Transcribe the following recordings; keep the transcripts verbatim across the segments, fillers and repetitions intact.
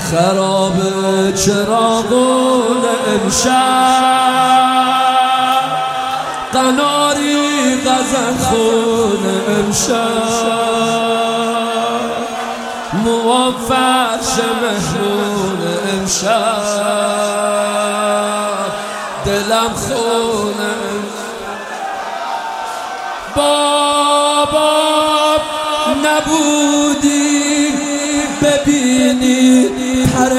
خراب چراغون امشب، قناری غزل خون امشب، موام فرش مهمون امشب، دلم خون بابا نبودی ببینی پر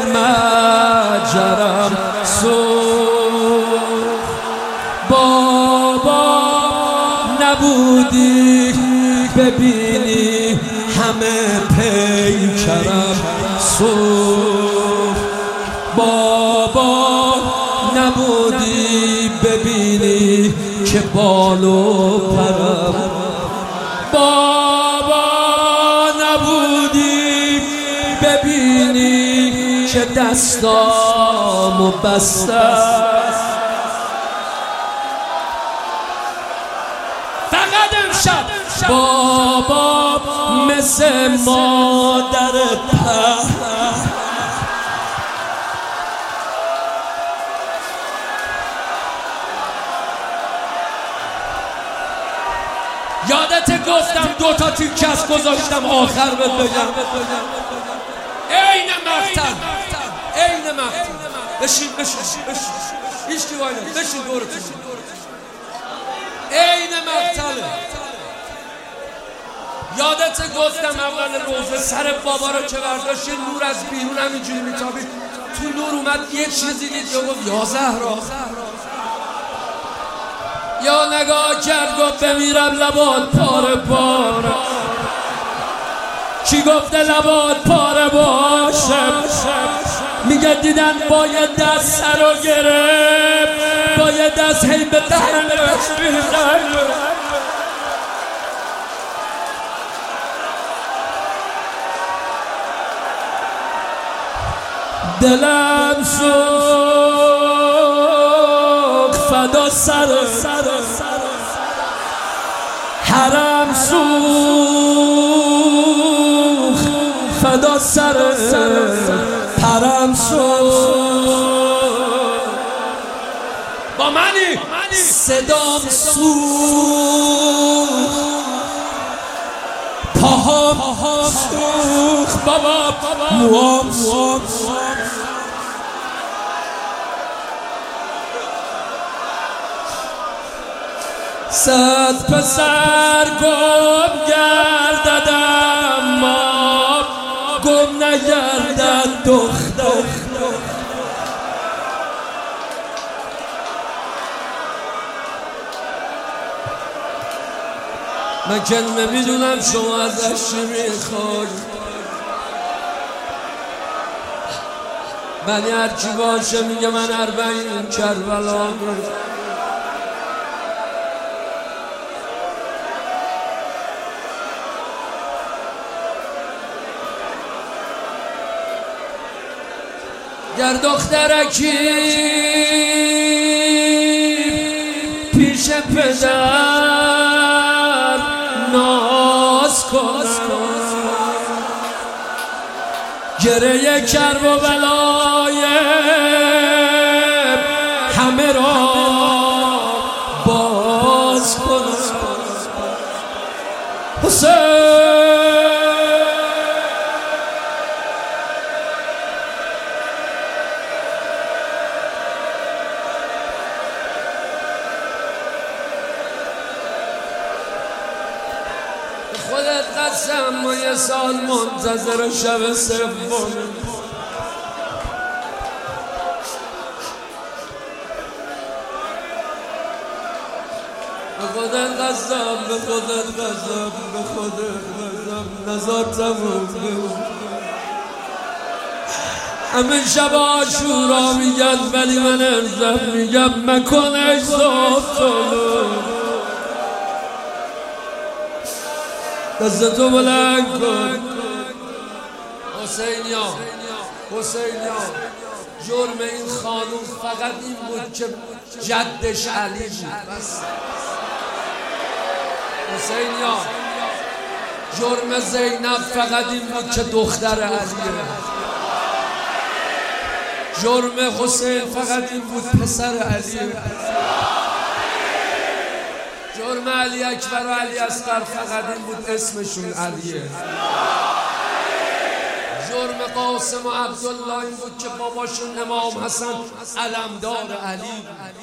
مجرم سوخت، بابا نبودی ببینی همه پیکرم سوخت، بابا نبودی ببینی که بال و پرم، بابا نبودی ببینی که دستامو بستم. فقط امشب بابا مثل مادر ته یادت گفتم دو تا تیکس گذاشتم آخر بهت بگم عین مقتل عین مقتل. بشین بشین بشین هیچ کی وای نمیشه، بشین دورتون عین مقتله. یادت گفتم اول روزه سر بابا رو که برداشت نور از بیرون همینجوری میتابید، تو نور اومد یه چیزی دید یا گفت یا زهرا، یا نگاه کرد گفت بمیرم لبات پاره پاره. کی گفته لبات پاره باشه؟ میگه دیدن باید دست سر رو گرفت، باید دست هی به دهنش میزن. دلم سوخت فدا سر حرم سوخت فدا سر حرم سوخت. با منی صدام سوخت، پاهام سوخت، بابا موام سوخت. صد پسر گم گردد اما گم نگردد دختر. من که نمیدونم شما ازش چی میخواید، من هرچی باشه میگه من اربعین کربلا. گر دخترکی پیش پدر ناز کنم، گره کرب و بلای همه را باز کنم. حسین خودت قسم ما یه سال منتظر شب سوم، به خودت قسم به خودت قسم به خودت قسم نزار تموم. همه شب عاشورا میگن ولی من امشب میگم مکن اجزاف طلو. دستتو بلند کن حسینیا، حسینیا. جرم این خانوم فقط این بود که جدش علی بود. حسینیا جرم زینب فقط این بود که دختر علیه. جرم حسین فقط این بود پسر علی. جرم علی اکبر و علی اصغر فقط این بود اسمشون علیه. جرم قاسم و عبدالله این بود که باباشون امام حسن علمدار علی.